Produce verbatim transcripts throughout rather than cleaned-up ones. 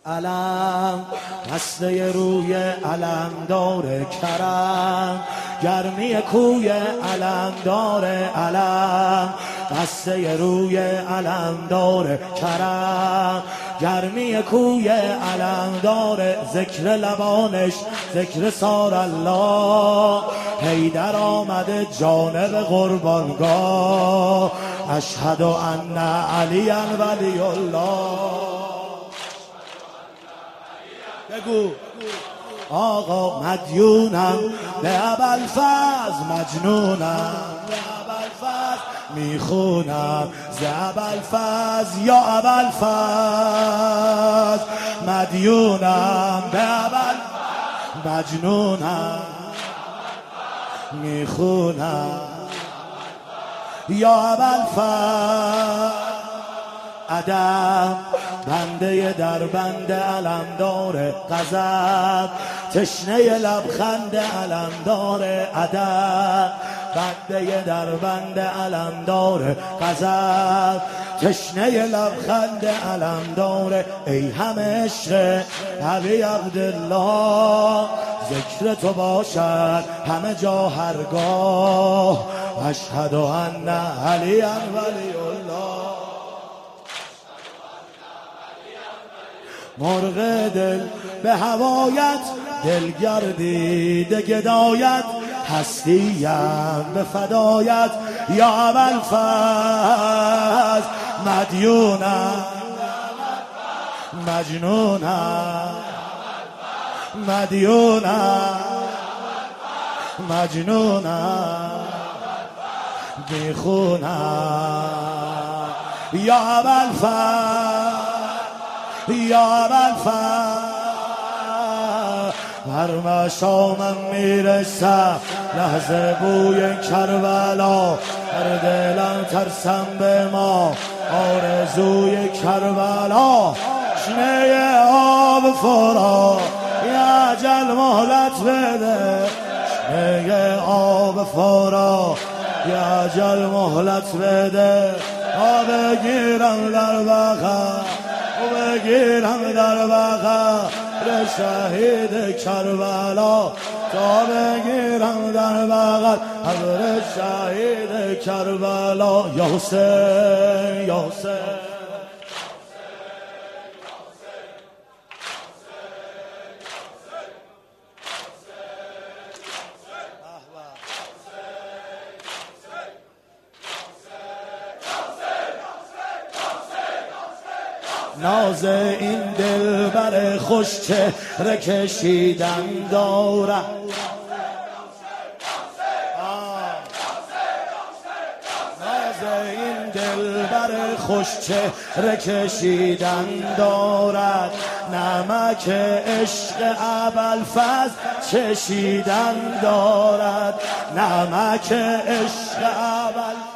علم دسته روی علم داره کرم، گرمی کوی علم داره علم، دسته روی علم داره کرم، گرمی کوی علم داره. ذکر لبانش ذکر سار الله، حیدر آمده جانب قربانگاه. اشهد ان علی ولی الله. بگو آقا مدیونم به ابوالفضل، مجنونم به ابوالفضل، میخونم ز ابوالفضل یا ابوالفضل. مدیونم به ابوالفضل، مجنونم میخونم یا ابوالفضل. ادب بنده در بنده علم داره غضب، تشنه لبخند علم داره ادب. بنده در بنده علم داره غضب، تشنه لبخند علم داره. ای همه عشق علی عبدالله، ذکر تو باشد همه جا هرگاه. اشهد ان علی ولی الله. مرغ دل به هوایت دل گردیده گدایت، هستیم به فدایت یا ابوالفضل. مدیونم مجنونم مدیونم مجنونم میخونم یا ابوالفضل یا ابوالفضل. هر مشامم میرسم لحظه بوی کربلا، هر دلم ترسم به ما آرزوی کربلا. شنه آب فرا یا اجل مهلت بده، شنه آب فرا یا اجل مهلت بده. تا بگیرم در بغل و بگیرم در بغل شهید کربلا، تا بگیرم در بغل حضر شهید کربلا. یا حسین یا حسین. ناز این دلبر خوش چهره کشیدن دارد، ناز این دلبر خوش چهره کشیدن دارد. نمک عشق ابوالفضل چشیدن دارد، نمک عشق ابوالفضل.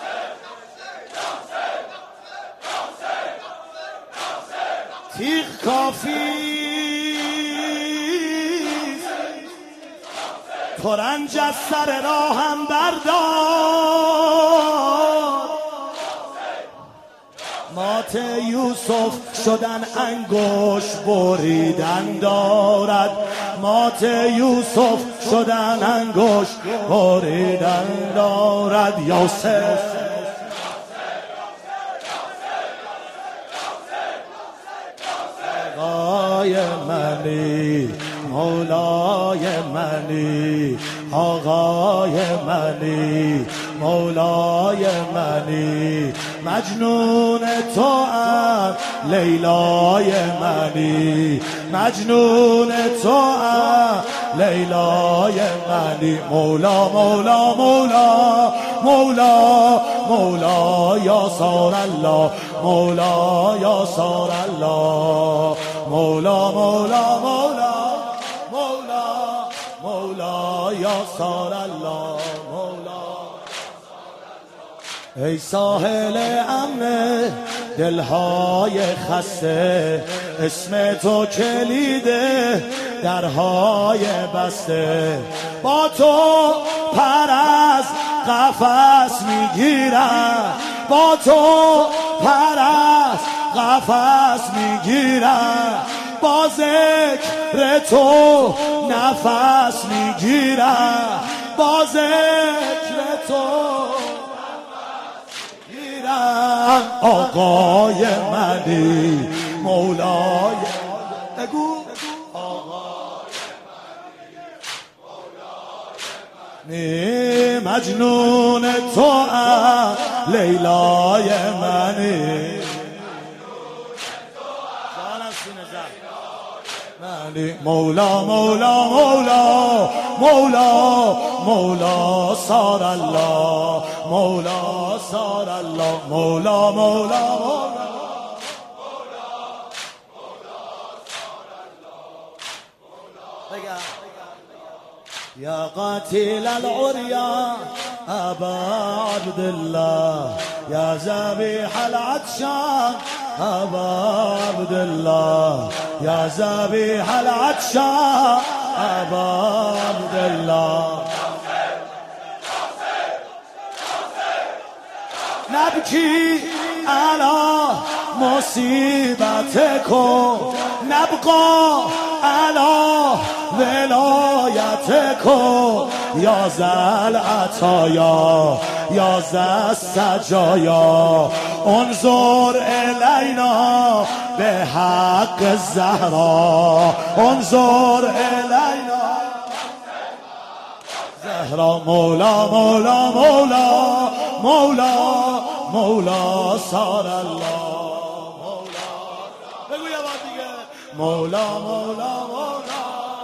تیغ کافی پرنج از سر راهم بردار. مات یوسف شدن انگوش بریدن دارد، مات یوسف شدن انگوش بریدن دارد. یوسف آقای منی مولای منی، آقای منی مولای منی. مجنون تو ام لیلای منی، مجنون تو ام لیلای منی. مولا مولا مولا مولا مولا یا سار الله، مولا یا سار الله. مولا مولا مولا مولا مولا یا سار الله. مولا ای ساحل امن دلهای خسته، اسم تو کلیده درهای بسته. با تو پر از قفس میگیرم، با تو پر از قفس میگیرم. با ذکر تو نفس میگیرم، با ذکر تو میگیرم. آقای منی مولای، بگو نی مجنون تو ام لیلای منی، مولا مولا مولا مولا مولا سار الله، مولا سار الله، مولا مولا مولا يا قاتل العريا أبا عبد الله، يا ذبيح العطشان أبا عبد الله، يا ذبيح العطشان أبا عبد الله. نبكي على مصيبتكم، نبقى على ولایتکم، یا ذا العطایا یا ذا السجایا، انظر الینا به حق الزهرا، انظر الینا زهرا. مولا مولا مولا مولا مولا سار الله، مولا بگو یه بار دیگه، مولا مولا مولا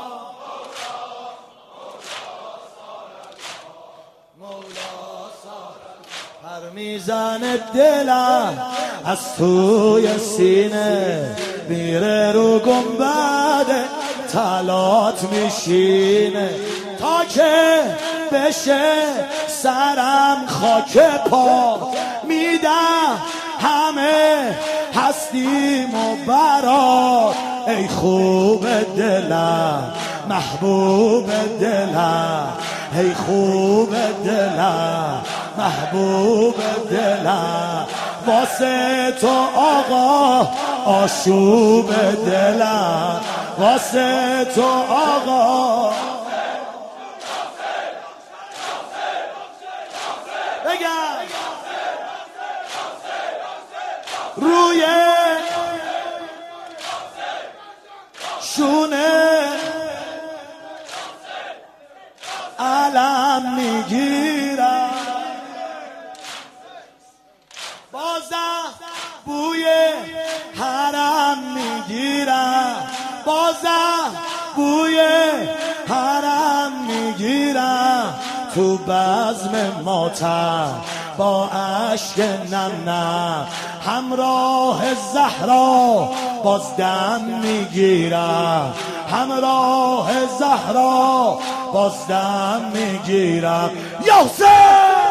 پر میزنه دلم از توی سینه، میره رو گنبد طلات میشینه، تا که بشه سرم خاک پا، میدم همه هستیم و برات. ای خوب دلم محبوب دلم، ای خوب دلم محبوب دلم، واسه تو آقا آشوب دلم، واسه تو آقا بگم روی شونه علم میگیرم، بازم بوی حرم میگیرم، بازم بوی حرم میگیرم، تو بزم ماتم با اشک نم نم، همراه زهرا باز دم میگیرم، همراه زهرا باز دم میگیرم. یا حسین